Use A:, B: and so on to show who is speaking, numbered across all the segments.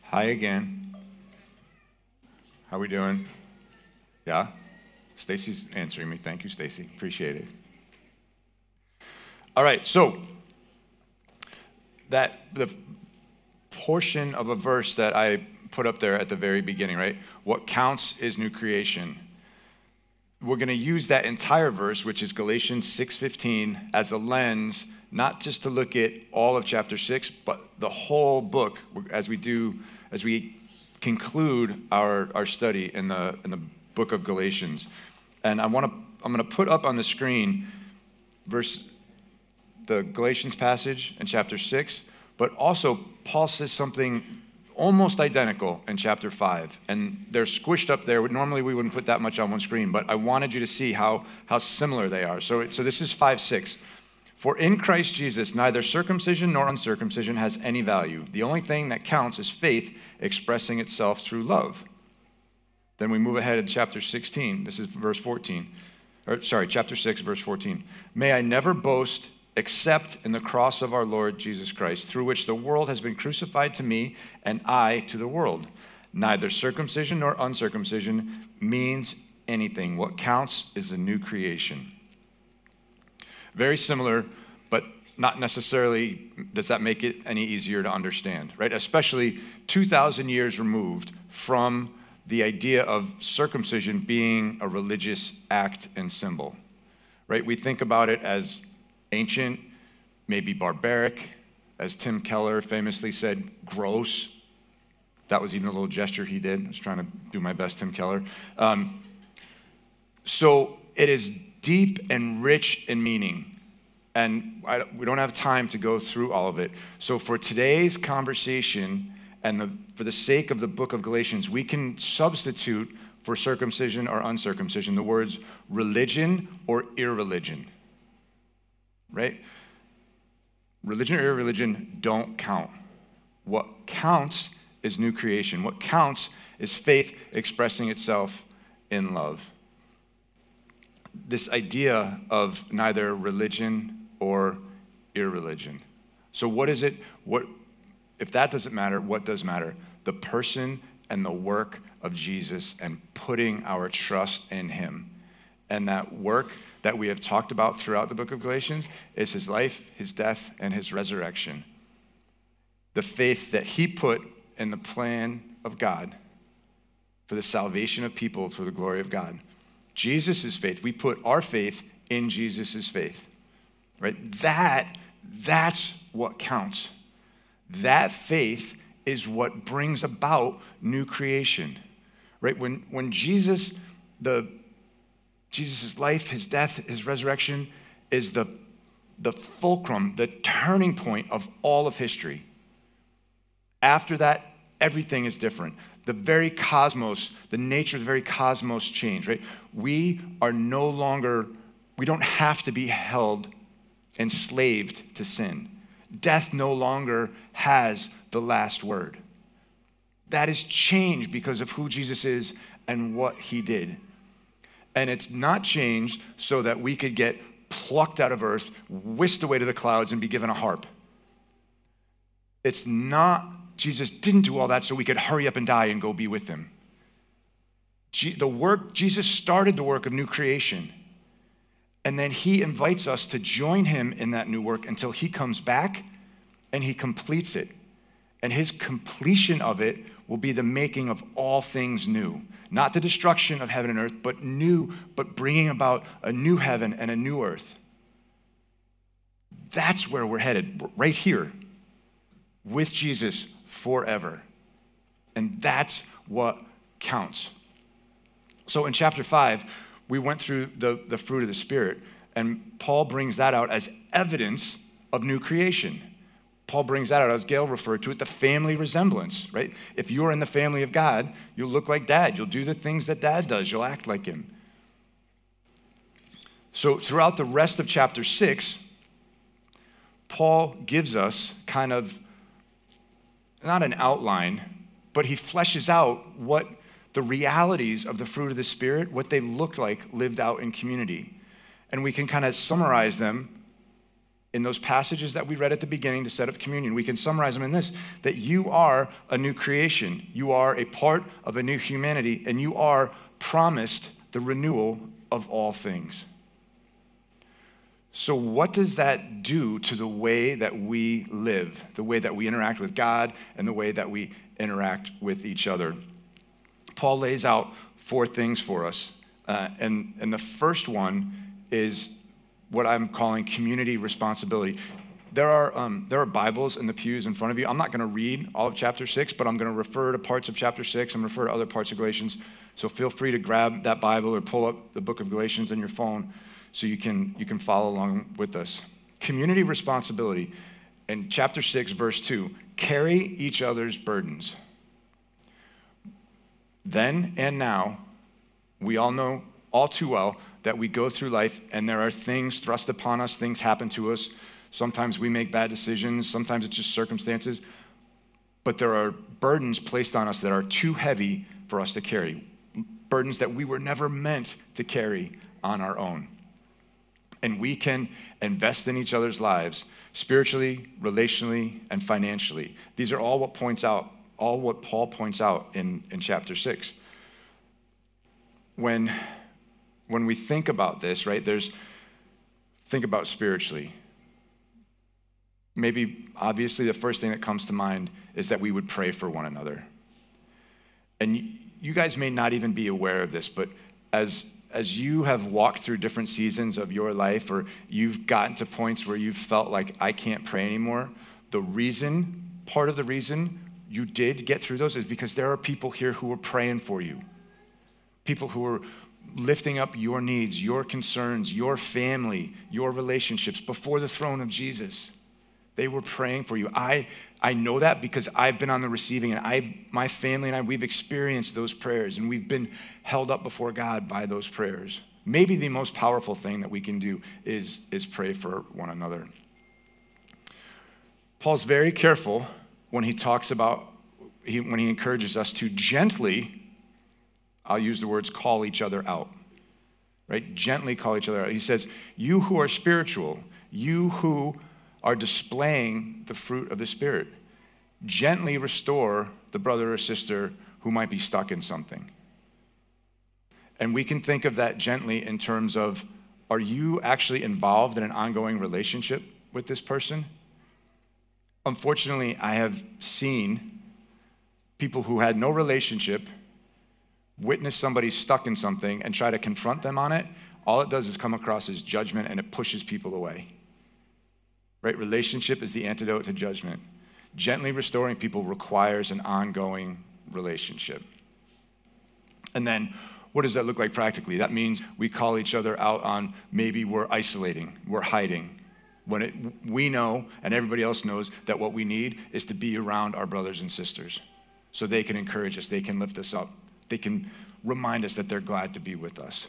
A: Hi again. How we doing? Yeah? Stacy's answering me. Thank you, Stacy. Appreciate it. All right, so the portion of a verse that I put up there at the very beginning, right? What counts is new creation. We're going to use that entire verse, which is Galatians 6:15, as a lens, not just to look at all of chapter 6, but the whole book as we conclude our study in the book of Galatians. And I'm going to put up on the screen the Galatians passage in chapter 6, but also Paul says something almost identical in chapter 5, and they're squished up there. Normally we wouldn't put that much on one screen, but I wanted you to see how similar they are. So this is 5:6. For in Christ Jesus, neither circumcision nor uncircumcision has any value. The only thing that counts is faith expressing itself through love. Then we move ahead to chapter 16. This is verse 14. Chapter 6, verse 14. May I never boast except in the cross of our Lord Jesus Christ, through which the world has been crucified to me and I to the world. Neither circumcision nor uncircumcision means anything. What counts is the new creation. Very similar, but not necessarily does that make it any easier to understand, right? Especially 2,000 years removed from the idea of circumcision being a religious act and symbol, right? We think about it as ancient, maybe barbaric, as Tim Keller famously said, gross. That was even a little gesture he did. I was trying to do my best, Tim Keller. So it is deep and rich in meaning. And we don't have time to go through all of it. So for today's conversation and for the sake of the book of Galatians, we can substitute for circumcision or uncircumcision the words religion or irreligion. Right? Religion or irreligion don't count. What counts is new creation. What counts is faith expressing itself in love. This idea of neither religion or irreligion. So what is it? If that doesn't matter, what does matter? The person and the work of Jesus and putting our trust in him. And that work that we have talked about throughout the book of Galatians is his life, his death, and his resurrection. The faith that he put in the plan of God for the salvation of people through the glory of God. Jesus' faith, we put our faith in Jesus' faith, right? That's what counts. That faith is what brings about new creation, right? When Jesus' life, his death, his resurrection is the fulcrum, the turning point of all of history. After that, everything is different. The very cosmos, the nature of the very cosmos changed, right? We don't have to be held enslaved to sin. Death no longer has the last word. That is changed because of who Jesus is and what he did. And it's not changed so that we could get plucked out of earth, whisked away to the clouds, and be given a harp. It's not, Jesus didn't do all that so we could hurry up and die and go be with him. Jesus started the work of new creation. And then he invites us to join him in that new work until he comes back and he completes it. And his completion of it will be the making of all things new. Not the destruction of heaven and earth, but new, but bringing about a new heaven and a new earth. That's where we're headed, right here, with Jesus forever. And that's what counts. So in chapter 5, we went through the fruit of the Spirit, and Paul brings that out as evidence of new creation. Paul brings that out, as Gail referred to it, the family resemblance, right? If you're in the family of God, you'll look like Dad. You'll do the things that Dad does. You'll act like him. So throughout the rest of chapter 6, Paul gives us kind of, not an outline, but he fleshes out what the realities of the fruit of the Spirit, what they look like lived out in community. And we can kind of summarize them in those passages that we read at the beginning to set up communion. We can summarize them in this, that you are a new creation. You are a part of a new humanity, and you are promised the renewal of all things. So what does that do to the way that we live, the way that we interact with God, and the way that we interact with each other? Paul lays out 4 things for us. And the first one is what I'm calling community responsibility. There are Bibles in the pews in front of you. I'm not going to read all of chapter 6, but I'm going to refer to parts of chapter 6. I'm going to refer to other parts of Galatians. So feel free to grab that Bible or pull up the book of Galatians on your phone so you can follow along with us. Community responsibility. In chapter 6, verse 2, carry each other's burdens. Then and now, we all know all too well that we go through life and there are things thrust upon us, things happen to us. Sometimes we make bad decisions, sometimes it's just circumstances, but there are burdens placed on us that are too heavy for us to carry, burdens that we were never meant to carry on our own. And we can invest in each other's lives spiritually, relationally, and financially. These are all what Paul points out in chapter 6. When we think about this, right, think about spiritually. Maybe, obviously, the first thing that comes to mind is that we would pray for one another. And you guys may not even be aware of this, but as you have walked through different seasons of your life, or you've gotten to points where you've felt like, I can't pray anymore, part of the reason you did get through those is because there are people here who are praying for you. People who are lifting up your needs, your concerns, your family, your relationships before the throne of Jesus. They were praying for you. I know that because I've been on the receiving end. My family and I, we've experienced those prayers, and we've been held up before God by those prayers. Maybe the most powerful thing that we can do is pray for one another. Paul's very careful when he talks about, when he encourages us to gently, I'll use the words, call each other out, right? Gently call each other out. He says, you who are spiritual, you who are displaying the fruit of the Spirit, gently restore the brother or sister who might be stuck in something. And we can think of that gently in terms of, are you actually involved in an ongoing relationship with this person? Unfortunately, I have seen people who had no relationship witness somebody stuck in something and try to confront them on it. All it does is come across as judgment, and it pushes people away. Right? Relationship is the antidote to judgment. Gently restoring people requires an ongoing relationship. And then, what does that look like practically? That means we call each other out on maybe we're isolating, we're hiding. When we know, and everybody else knows, that what we need is to be around our brothers and sisters so they can encourage us, they can lift us up, they can remind us that they're glad to be with us.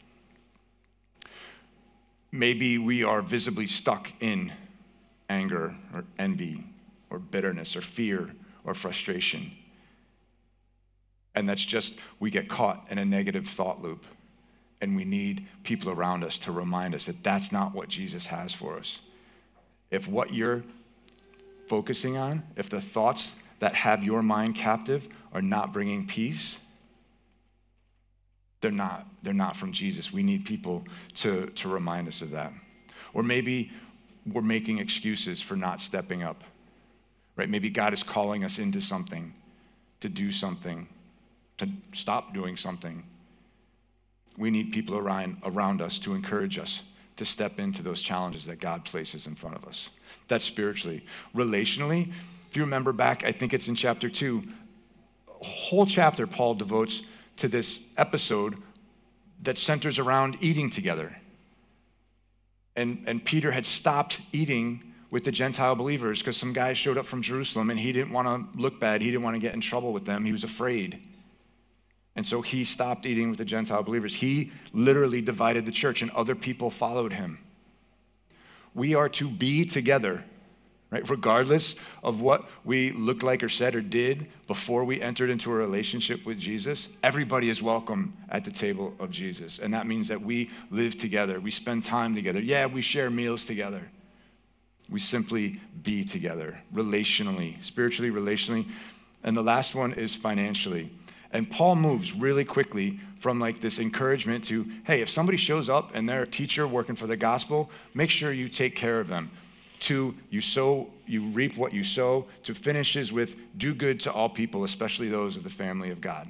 A: Maybe we are visibly stuck in anger or envy or bitterness or fear or frustration. And that's just, we get caught in a negative thought loop, and we need people around us to remind us that that's not what Jesus has for us. If what you're focusing on, if the thoughts that have your mind captive are not bringing peace, they're not from Jesus. We need people to remind us of that. Or maybe we're making excuses for not stepping up, right? Maybe God is calling us into something, to do something, to stop doing something. We need people around us to encourage us to step into those challenges that God places in front of us. That's spiritually. Relationally, if you remember back, I think it's in chapter 2, a whole chapter Paul devotes to this episode that centers around eating together. And Peter had stopped eating with the Gentile believers because some guys showed up from Jerusalem, and he didn't want to look bad. He didn't want to get in trouble with them. He was afraid. And so he stopped eating with the Gentile believers. He literally divided the church, and other people followed him. We are to be together, right? Regardless of what we looked like or said or did before we entered into a relationship with Jesus, everybody is welcome at the table of Jesus. And that means that we live together. We spend time together. Yeah, we share meals together. We simply be together, relationally, spiritually, relationally. And the last one is financially. And Paul moves really quickly from like this encouragement to, hey, if somebody shows up and they're a teacher working for the gospel, make sure you take care of them. To, you sow, you reap what you sow. To finishes with, do good to all people, especially those of the family of God.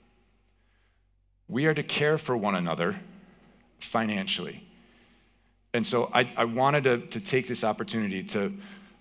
A: We are to care for one another financially. And so I wanted to take this opportunity to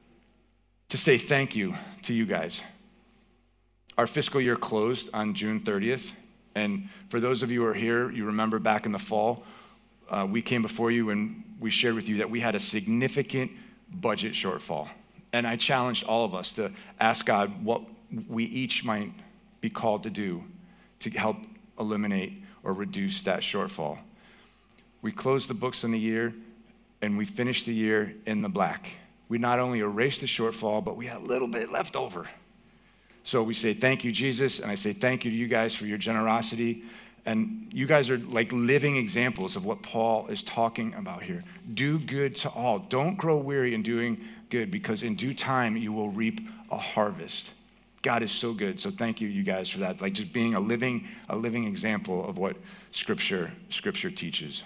A: say thank you to you guys. Our fiscal year closed on June 30th. And for those of you who are here, you remember back in the fall, we came before you and we shared with you that we had a significant budget shortfall. And I challenged all of us to ask God what we each might be called to do to help eliminate or reduce that shortfall. We closed the books on the year and we finished the year in the black. We not only erased the shortfall, but we had a little bit left over. So we say, thank you, Jesus, and I say thank you to you guys for your generosity. And you guys are like living examples of what Paul is talking about here. Do good to all. Don't grow weary in doing good, because in due time you will reap a harvest. God is so good. So thank you, you guys, for that. Like just being a living example of what Scripture teaches.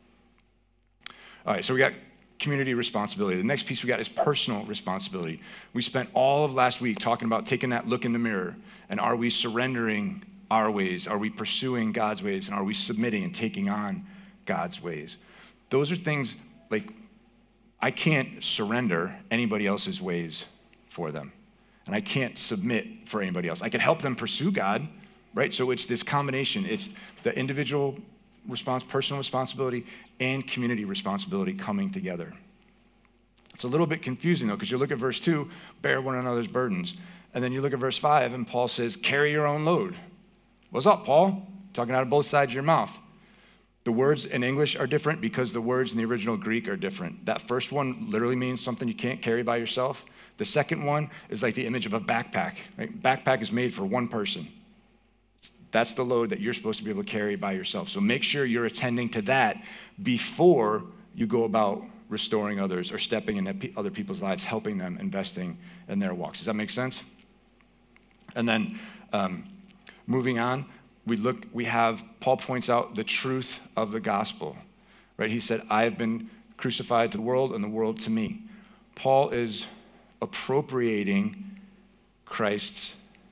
A: All right, so we got community responsibility. The next piece we got is personal responsibility. We spent all of last week talking about taking that look in the mirror, and are we surrendering our ways? Are we pursuing God's ways? And are we submitting and taking on God's ways? Those are things like I can't surrender anybody else's ways for them. And I can't submit for anybody else. I can help them pursue God, right? So it's this combination. It's the individual personal responsibility and community responsibility coming together. It's a little bit confusing, though, because you look at verse 2, bear one another's burdens. And then you look at verse 5, and Paul says, carry your own load. What's up, Paul? Talking out of both sides of your mouth. The words in English are different because the words in the original Greek are different. That first one literally means something you can't carry by yourself. The second one is like the image of a backpack. Right? Backpack is made for one person. That's the load that you're supposed to be able to carry by yourself. So make sure you're attending to that before you go about restoring others or stepping into other people's lives, helping them, investing in their walks. Does that make sense? And then moving on, Paul points out the truth of the gospel, right? He said, I have been crucified to the world and the world to me. Paul is appropriating Christ's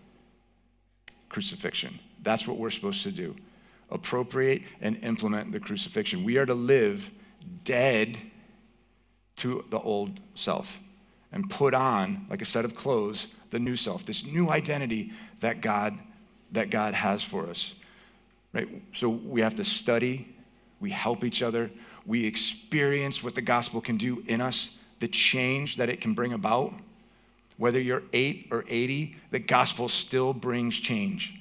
A: crucifixion. That's what we're supposed to do. Appropriate and implement the crucifixion. We are to live dead to the old self and put on, like a set of clothes, the new self, this new identity that God has for us. Right? So we have to study, we help each other, we experience what the gospel can do in us, the change that it can bring about. Whether you're 8 or 80, the gospel still brings change.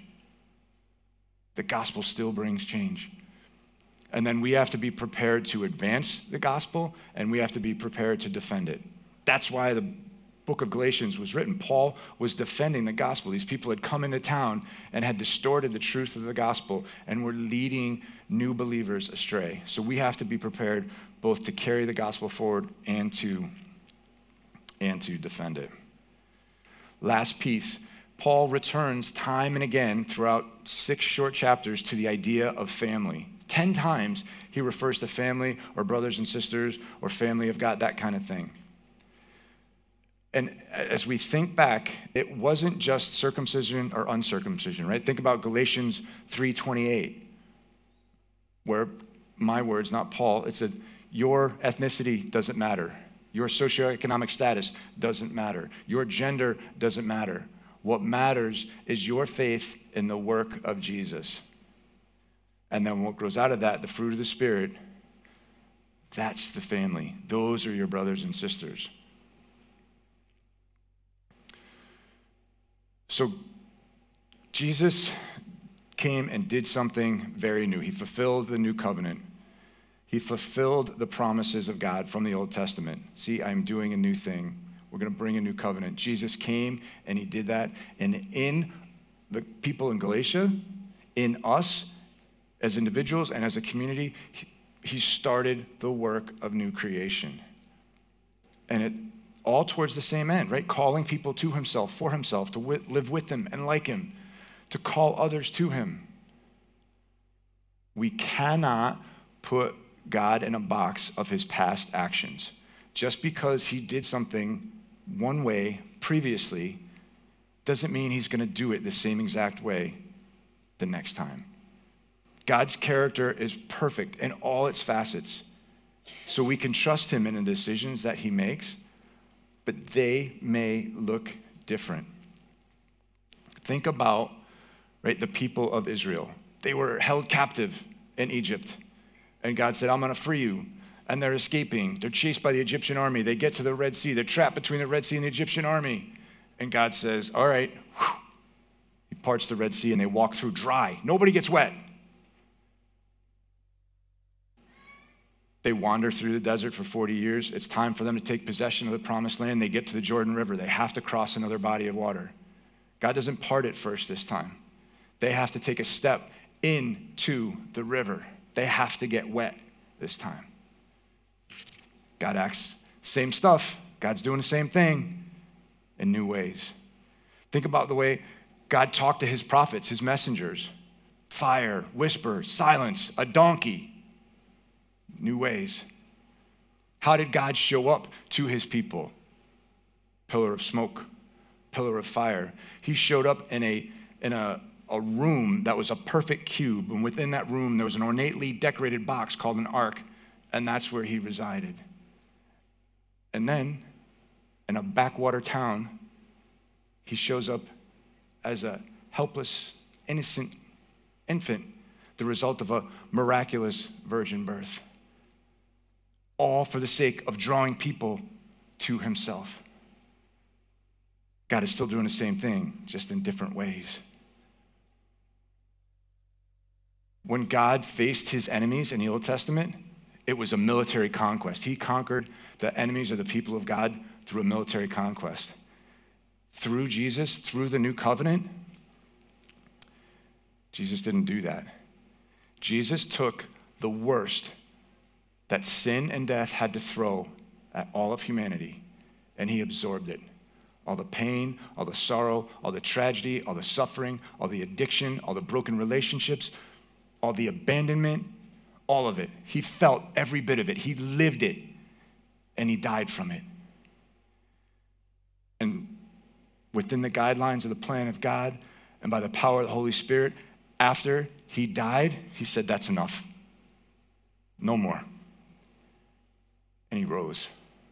A: The gospel still brings change. And then we have to be prepared to advance the gospel, and we have to be prepared to defend it. That's why the book of Galatians was written. Paul was defending the gospel. These people had come into town and had distorted the truth of the gospel and were leading new believers astray. So we have to be prepared both to carry the gospel forward and to defend it. Last piece, Paul returns time and again throughout 6 short chapters to the idea of family. 10 times he refers to family or brothers and sisters or family of God, that kind of thing. And as we think back, it wasn't just circumcision or uncircumcision, right? Think about Galatians 3:28, where my words, not Paul, it said, your ethnicity doesn't matter. Your socioeconomic status doesn't matter. Your gender doesn't matter. What matters is your faith in the work of Jesus. And then what grows out of that, the fruit of the Spirit, that's the family. Those are your brothers and sisters. So Jesus came and did something very new. He fulfilled the new covenant. He fulfilled the promises of God from the Old Testament. See, I'm doing a new thing. We're going to bring a new covenant. Jesus came and he did that. And in the people in Galatia, in us as individuals and as a community, he started the work of new creation. And all towards the same end, right? Calling people to himself, for himself, to live with him and like him, to call others to him. We cannot put God in a box of his past actions. Just because he did something one way previously doesn't mean he's going to do it the same exact way the next time. God's character is perfect in all its facets, so we can trust him in the decisions that he makes, but they may look different. Think about, right, the people of Israel. They were held captive in Egypt, and God said, I'm going to free you. And they're escaping. They're chased by the Egyptian army. They get to the Red Sea. They're trapped between the Red Sea and the Egyptian army. And God says, all right. He parts the Red Sea and they walk through dry. Nobody gets wet. They wander through the desert for 40 years. It's time for them to take possession of the promised land. They get to the Jordan River. They have to cross another body of water. God doesn't part it first this time. They have to take a step into the river. They have to get wet this time. God acts, same stuff. God's doing the same thing in new ways. Think about the way God talked to his prophets, his messengers. Fire, whisper, silence, a donkey. New ways. How did God show up to his people? Pillar of smoke, pillar of fire. He showed up in a room that was a perfect cube, and within that room there was an ornately decorated box called an ark, and that's where he resided. And then, in a backwater town, he shows up as a helpless, innocent infant, the result of a miraculous virgin birth. All for the sake of drawing people to himself. God is still doing the same thing, just in different ways. When God faced his enemies in the Old Testament, it was a military conquest. He conquered the enemies of the people of God through a military conquest. Through Jesus, through the new covenant, Jesus didn't do that. Jesus took the worst that sin and death had to throw at all of humanity, and he absorbed it. All the pain, all the sorrow, all the tragedy, all the suffering, all the addiction, all the broken relationships, all the abandonment, all of it. He felt every bit of it. He lived it, and he died from it. And within the guidelines of the plan of God and by the power of the Holy Spirit, after he died, he said, that's enough. No more. And he rose.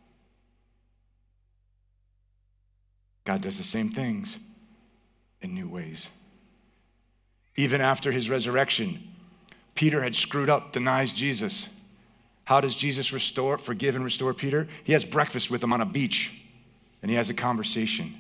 A: God does the same things in new ways. Even after his resurrection, Peter had screwed up, denies Jesus. How does Jesus forgive and restore Peter? He has breakfast with him on a beach, and he has a conversation.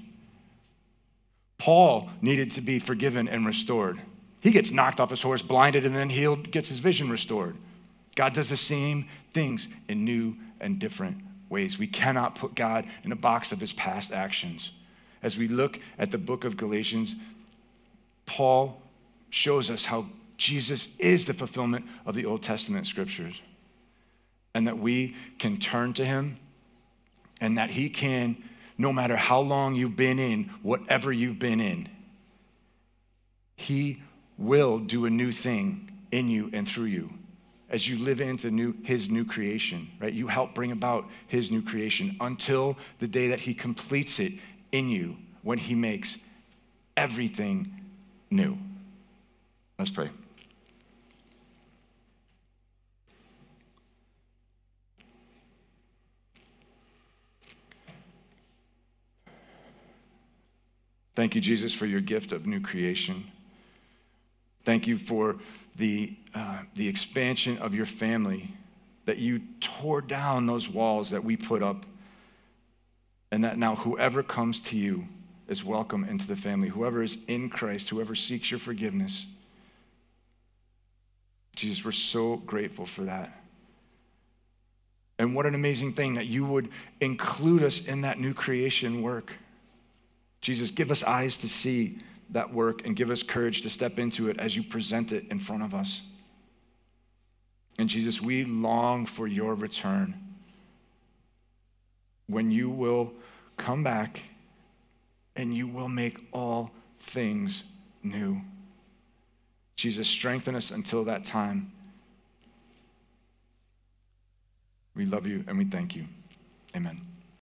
A: Paul needed to be forgiven and restored. He gets knocked off his horse, blinded, and then healed, gets his vision restored. God does the same things in new and different ways. We cannot put God in a box of his past actions. As we look at the book of Galatians, Paul shows us how Jesus is the fulfillment of the Old Testament scriptures, and that we can turn to him, and that he can, no matter how long you've been in, whatever you've been in, he will do a new thing in you and through you as you live into his new creation, right? You help bring about his new creation until the day that he completes it in you, when he makes everything new. Let's pray. Thank you, Jesus, for your gift of new creation. Thank you for the expansion of your family, that you tore down those walls that we put up, and that now whoever comes to you is welcome into the family. Whoever is in Christ, whoever seeks your forgiveness. Jesus, we're so grateful for that. And what an amazing thing that you would include us in that new creation work. Jesus, give us eyes to see that work and give us courage to step into it as you present it in front of us. And Jesus, we long for your return. when you will come back and you will make all things new. Jesus, strengthen us until that time. We love you and we thank you. Amen.